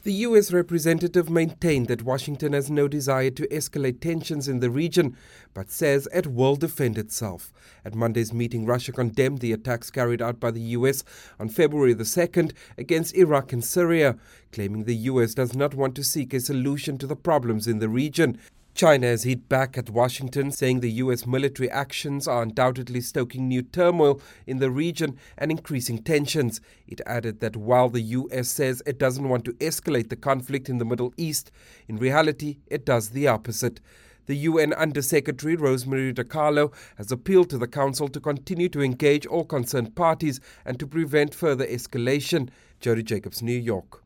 The U.S. representative maintained that Washington has no desire to escalate tensions in the region, but says it will defend itself. At Monday's meeting, Russia condemned the attacks carried out by the U.S. on February the 2nd against Iraq and Syria, claiming the U.S. does not want to seek a solution to the problems in the region. China has hit back at Washington, saying the U.S. military actions are undoubtedly stoking new turmoil in the region and increasing tensions. It added that while the U.S. says it doesn't want to escalate the conflict in the Middle East, in reality it does the opposite. The UN Under-Secretary Rosemary DiCarlo has appealed to the Council to continue to engage all concerned parties and to prevent further escalation. Jody Jacobs, New York.